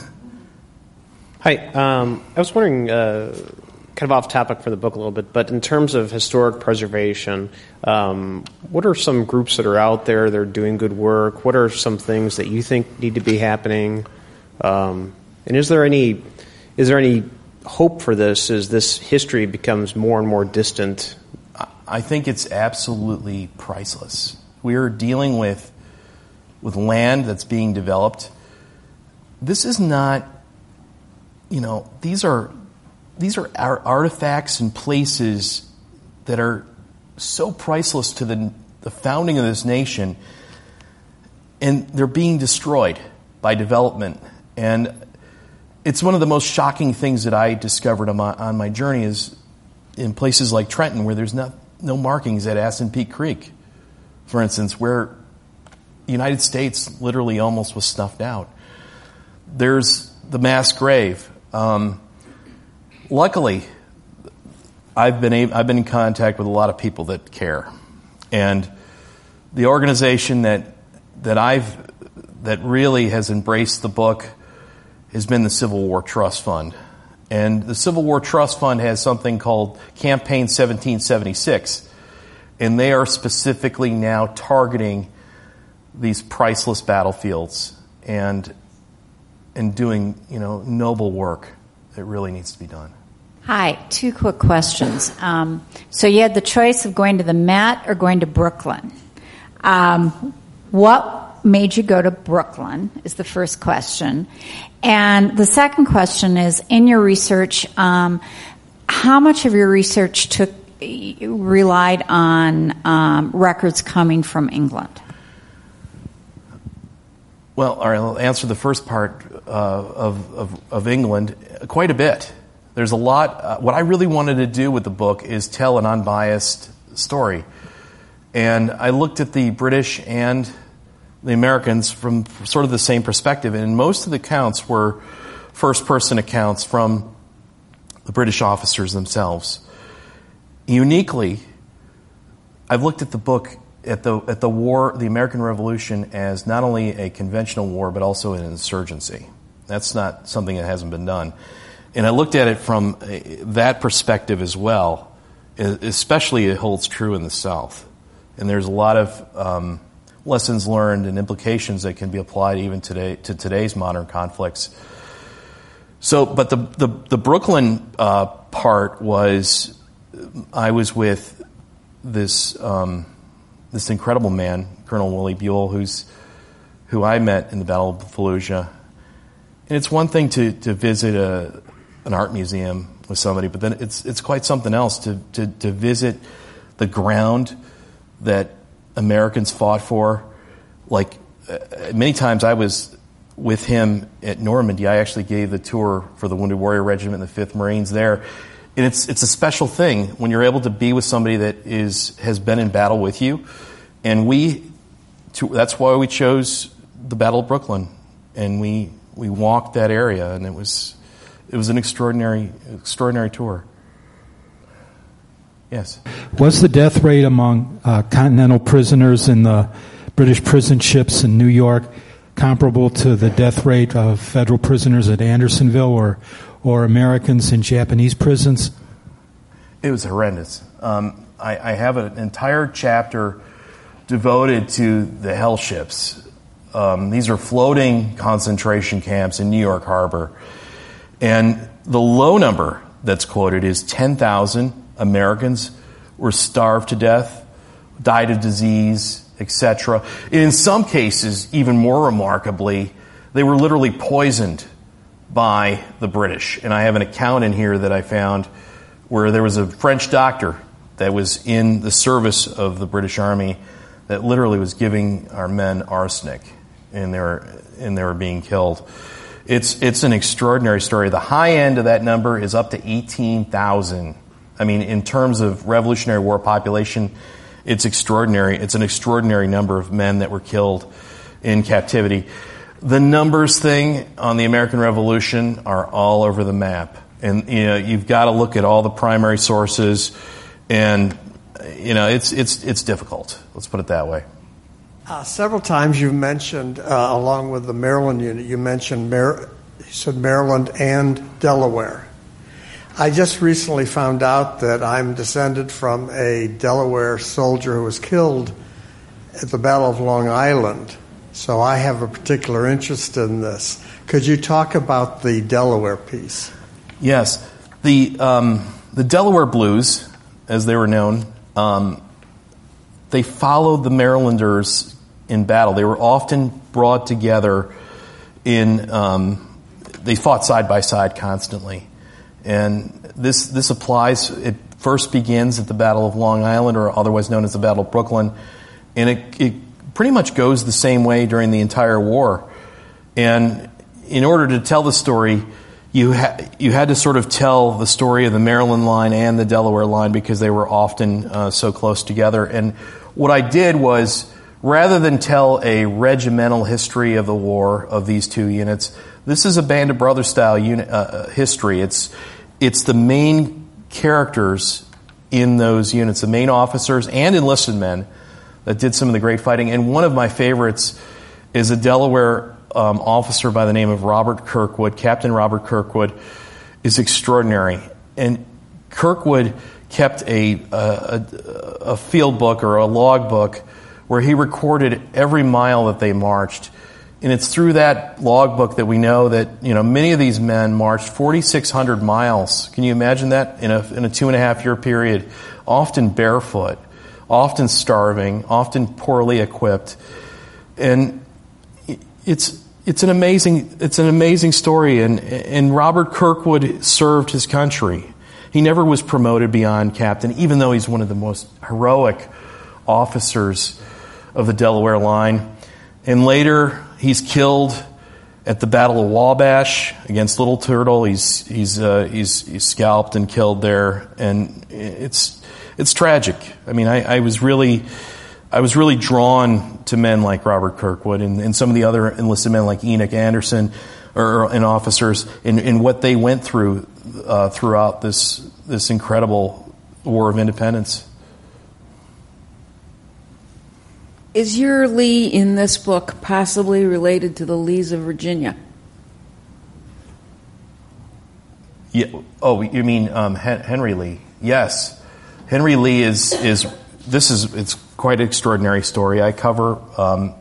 Hi, um, I was wondering. Uh, Kind of off topic for the book a little bit, but in terms of historic preservation, um, what are some groups that are out there that are doing good work? What are some things that you think need to be happening? Um, and is there any is there any hope for this as this history becomes more and more distant? I think it's absolutely priceless. We are dealing with with land that's being developed. This is not, you know, these are. These are our artifacts and places that are so priceless to the, the founding of this nation, and they're being destroyed by development. And it's one of the most shocking things that I discovered on my, on my journey is in places like Trenton, where there's not, no markings at Aspen Peak Creek, for instance, where the United States literally almost was snuffed out. There's the mass grave. Um, Luckily, I've been able, I've been in contact with a lot of people that care, and the organization that that I've that really has embraced the book has been the Civil War Trust Fund, and the Civil War Trust Fund has something called Campaign seventeen seventy-six, and they are specifically now targeting these priceless battlefields and and doing you know noble work that really needs to be done. Hi, two quick questions. Um, so you had the choice of going to the Met or going to Brooklyn. Um, what made you go to Brooklyn is the first question. And the second question is, in your research, um, how much of your research took relied on um, records coming from England? Well, all right, I'll answer the first part uh, of, of, of England quite a bit. There's a lot. Uh, what I really wanted to do with the book is tell an unbiased story. And I looked at the British and the Americans from sort of the same perspective, and most of the accounts were first-person accounts from the British officers themselves. Uniquely, I've looked at the book, at the at the war, the American Revolution, as not only a conventional war, but also an insurgency. That's not something that hasn't been done. And I looked at it from that perspective as well, especially it holds true in the South. And there's a lot of um, lessons learned and implications that can be applied even today to today's modern conflicts. So, but the the, the Brooklyn uh, part was, I was with this um, this incredible man, Colonel Willie Buell, who's who I met in the Battle of Fallujah. And it's one thing to to visit a an art museum with somebody, but then it's it's quite something else to to, to visit the ground that Americans fought for. Like uh, many times I was with him at Normandy. I actually gave the tour for the Wounded Warrior Regiment and the fifth Marines there. And it's it's a special thing when you're able to be with somebody that is has been in battle with you. And we, to, that's why we chose the Battle of Brooklyn. And we we walked that area, and it was it was an extraordinary extraordinary tour. Yes. Was the death rate among uh, continental prisoners in the British prison ships in New York comparable to the death rate of federal prisoners at Andersonville or or Americans in Japanese prisons? It was horrendous. Um, I, I have an entire chapter devoted to the hell ships. Um, these are floating concentration camps in New York Harbor. And the low number that's quoted is ten thousand Americans were starved to death, died of disease, et cetera. In some cases, even more remarkably, they were literally poisoned by the British. And I have an account in here that I found where there was a French doctor that was in the service of the British Army that literally was giving our men arsenic, and they were, and they were being killed. It's it's an extraordinary story. The high end of that number is up to eighteen thousand. I mean, in terms of Revolutionary War population, it's extraordinary. It's an extraordinary number of men that were killed in captivity. The numbers thing on the American Revolution are all over the map. And, you know, you've got to look at all the primary sources, and, you know, it's it's it's difficult. Let's put it that way. Uh, several times you've mentioned, uh, along with the Maryland unit, you mentioned Mar- you said Maryland and Delaware. I just recently found out that I'm descended from a Delaware soldier who was killed at the Battle of Long Island, so I have a particular interest in this. Could you talk about the Delaware piece? Yes. The um, the Delaware Blues, as they were known, um, they followed the Marylanders in battle. They were often brought together in, um, they fought side by side constantly. And this this applies, it first begins at the Battle of Long Island, or otherwise known as the Battle of Brooklyn, and it, it pretty much goes the same way during the entire war. And in order to tell the story, you, ha- you had to sort of tell the story of the Maryland line and the Delaware line because they were often uh, so close together. And what I did was, rather than tell a regimental history of the war of these two units, this is a Band of Brothers style unit, uh, history. It's it's the main characters in those units, the main officers and enlisted men that did some of the great fighting. And one of my favorites is a Delaware um, officer by the name of Robert Kirkwood. Captain Robert Kirkwood is extraordinary. And Kirkwood kept a, a, a field book or a log book where he recorded every mile that they marched. And it's through that logbook that we know that, you know, many of these men marched forty-six hundred miles. Can you imagine that in a in a two and a half year period? Often barefoot, often starving, often poorly equipped, and it's it's an amazing it's an amazing story. And and Robert Kirkwood served his country. He never was promoted beyond captain, even though he's one of the most heroic officers of the Delaware line. And later, he's killed at the Battle of Wabash against Little Turtle. He's he's uh, he's, he's scalped and killed there, and it's it's tragic. I mean, I, I was really I was really drawn to men like Robert Kirkwood and, and some of the other enlisted men like Enoch Anderson or, and officers in, in what they went through uh, throughout this this incredible War of Independence. Is your Lee in this book possibly related to the Lees of Virginia? Yeah. Oh, you mean um, Henry Lee? Yes. Henry Lee is is this is it's quite an extraordinary story. I cover um,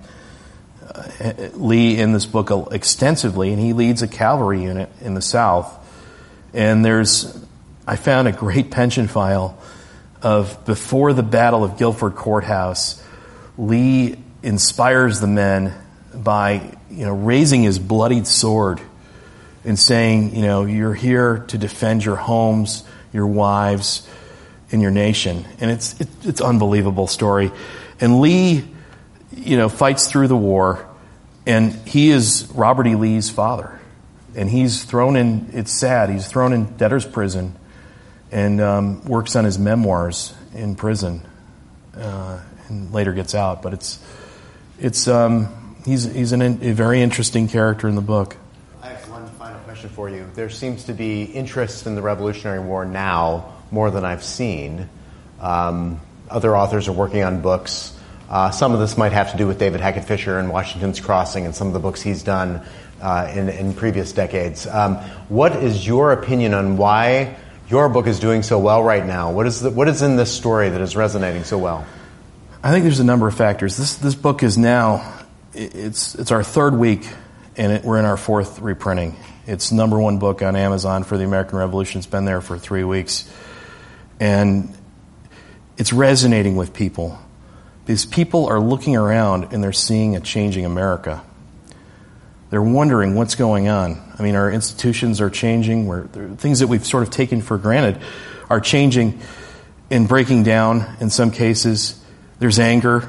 Lee in this book extensively, and he leads a cavalry unit in the South. And there's I found a great pension file of before the Battle of Guilford Courthouse. Lee inspires the men by, you know, raising his bloodied sword and saying, you know, you're here to defend your homes, your wives, and your nation. And it's it, it's an unbelievable story. And Lee, you know, fights through the war, and he is Robert E. Lee's father. And he's thrown in, it's sad, he's thrown in debtor's prison and um, works on his memoirs in prison. Uh, and later gets out, but it's it's um, he's he's an, a very interesting character in the book. I have one final question for you. There seems to be interest in the Revolutionary War now more than I've seen. Um, other authors are working on books. Uh, some of this might have to do with David Hackett Fischer and Washington's Crossing and some of the books he's done uh, in, in previous decades. Um, what is your opinion on why your book is doing so well right now? What is the, what is in this story that is resonating so well? I think there's a number of factors. This this book is now, it's it's our third week, and it, we're in our fourth reprinting. It's number one book on Amazon for the American Revolution. It's been there for three weeks. And it's resonating with people. Because people are looking around and they're seeing a changing America. They're wondering what's going on. I mean, our institutions are changing. We're, things that we've sort of taken for granted are changing and breaking down in some cases. There's anger,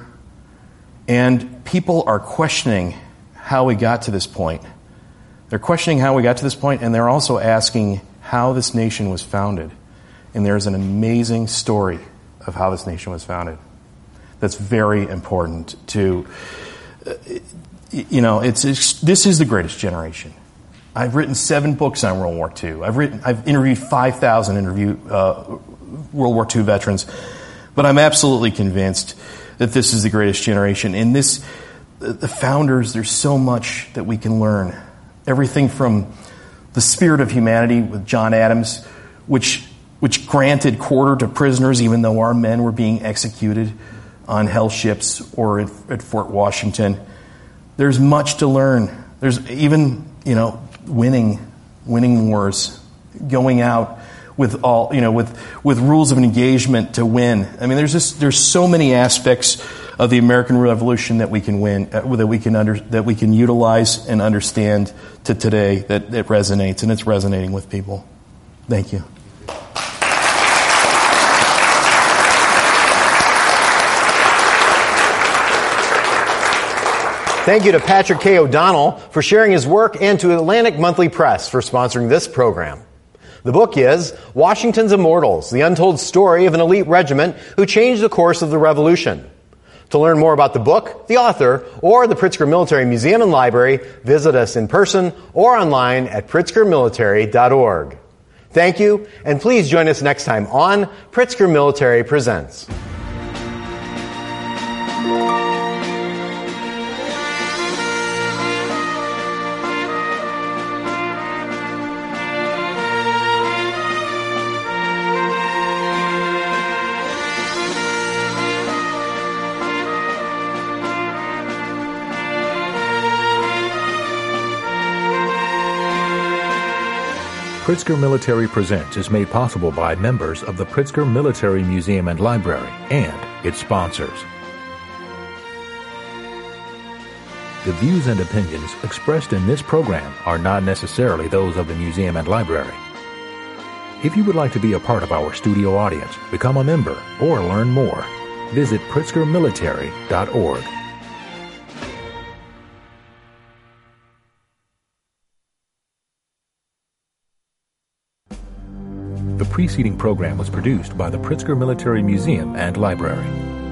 and people are questioning how we got to this point. They're questioning how we got to this point, and they're also asking how this nation was founded. And there's an amazing story of how this nation was founded that's very important to, uh, you know, it's, it's this is the greatest generation. I've written seven books on World War Two. I've written, I've interviewed five thousand interview uh, World War Two veterans. But I'm absolutely convinced that this is the greatest generation. And this, the founders, there's so much that we can learn. Everything from the spirit of humanity with John Adams, which which granted quarter to prisoners even though our men were being executed on hell ships or at, at Fort Washington. There's much to learn. There's even, you know, winning, winning wars, going out with all, you know, with, with rules of engagement to win. I mean, there's just, there's so many aspects of the American Revolution that we can win, uh, that we can under, that we can utilize and understand to today that, that resonates, and it's resonating with people. Thank you. Thank you to Patrick K. O'Donnell for sharing his work and to Atlantic Monthly Press for sponsoring this program. The book is Washington's Immortals, the untold story of an elite regiment who changed the course of the Revolution. To learn more about the book, the author, or the Pritzker Military Museum and Library, visit us in person or online at pritzker military dot org. Thank you, and please join us next time on Pritzker Military Presents. Pritzker Military Presents is made possible by members of the Pritzker Military Museum and Library and its sponsors. The views and opinions expressed in this program are not necessarily those of the museum and library. If you would like to be a part of our studio audience, become a member, or learn more, visit pritzker military dot org. The preceding program was produced by the Pritzker Military Museum and Library.